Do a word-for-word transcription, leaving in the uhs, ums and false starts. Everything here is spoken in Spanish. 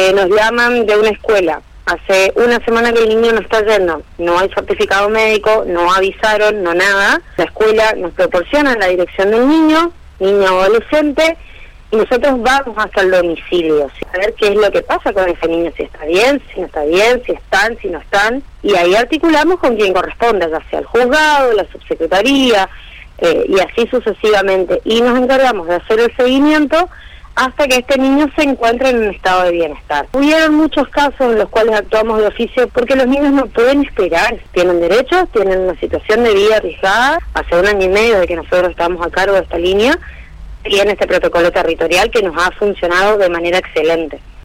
Eh, nos llaman de una escuela. Hace una semana que el niño no está yendo, no hay certificado médico, no avisaron, no nada. La escuela nos proporciona la dirección del niño, niño o adolescente, y nosotros vamos hasta el domicilio, a ver qué es lo que pasa con ese niño, si está bien, si no está bien, si están, si no están, y ahí articulamos con quien corresponda, ya sea el juzgado, la subsecretaría, eh, y así sucesivamente, y nos encargamos de hacer el seguimiento hasta que este niño se encuentre en un estado de bienestar. Hubieron muchos casos en los cuales actuamos de oficio porque los niños no pueden esperar, tienen derechos, tienen una situación de vida arriesgada. Hace un año y medio de que nosotros estamos a cargo de esta línea, y en este protocolo territorial que nos ha funcionado de manera excelente.